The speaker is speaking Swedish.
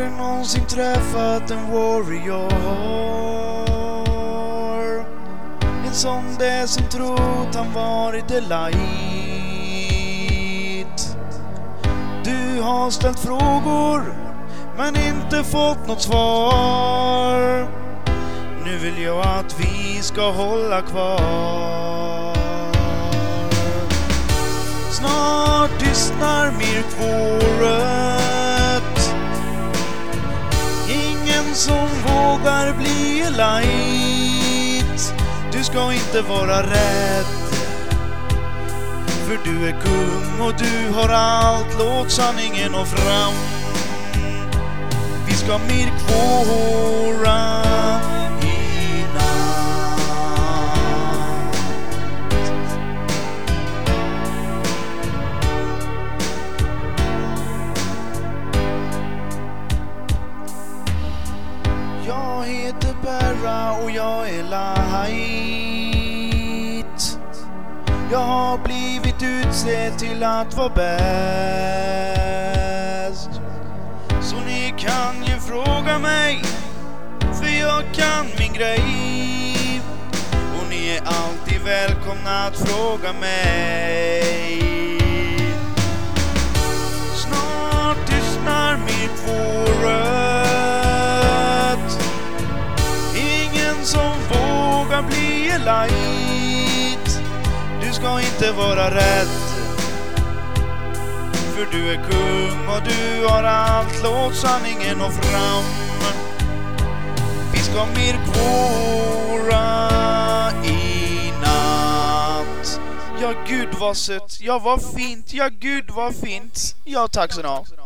du någonsin träffat en warrior? En sån där som trott han varit the light. Du har ställt frågor men inte fått något svar. Nu vill jag att vi ska hålla kvar. Snart tystnar mörkvåret. Ingen som vågar bli light. Du ska inte vara rädd, för du är kung och du har allt. Låt sanningen nå fram. Vi ska mörkvåra i natt. Jag heter Perra och jag är light. Jag har blivit utsedd till att vara bäst. Så ni kan ju fråga mig, för jag kan min grej. Och ni är alltid välkomna att fråga mig. Snart tystnar mörkvåret. Ingen som vågar bli light. Du ska inte vara rädd, för du är kung och du har allt. Låt sanningen nå fram. Vi ska mörkvåra i natt. Ja, Gud vad sött. Ja, vad fint. Ja, Gud vad fint. Ja, tack så mycket.